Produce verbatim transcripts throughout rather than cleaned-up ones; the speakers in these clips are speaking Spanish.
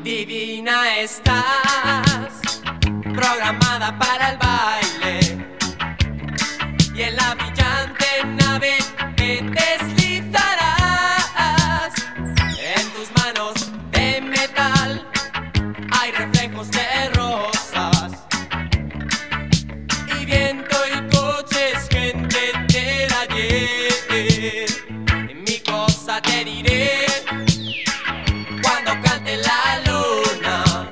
Divina estás, programada para el baile, y en la brillante nave te deslizarás. En tus manos de metal hay reflejos de rosas, y viento y coches, gente del ayer. Mi cosa te diré cuando cante la luna,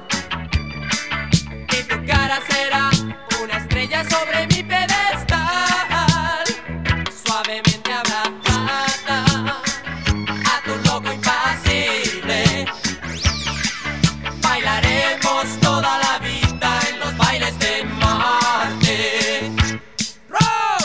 y tu cara será una estrella sobre mi pedestal, suavemente abrazada a tu loco impasible. Bailaremos toda la vida en los bailes de Marte. ¡Row!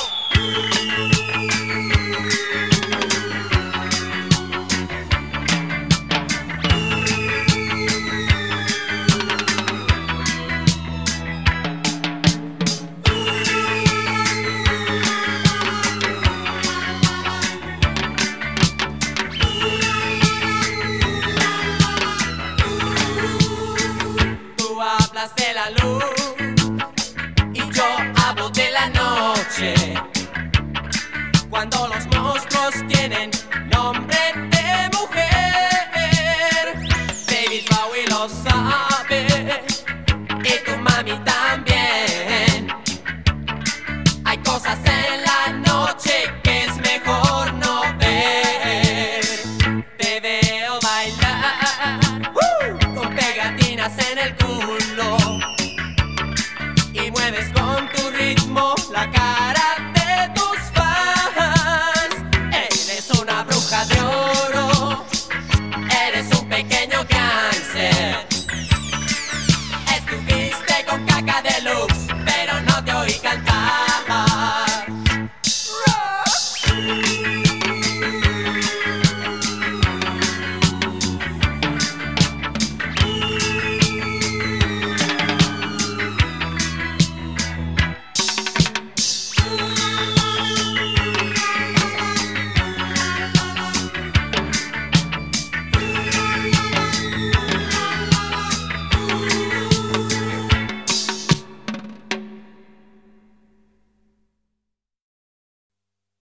Tú hablas de la luz y yo hablo de la noche, cuando los monstruos tienen nombre.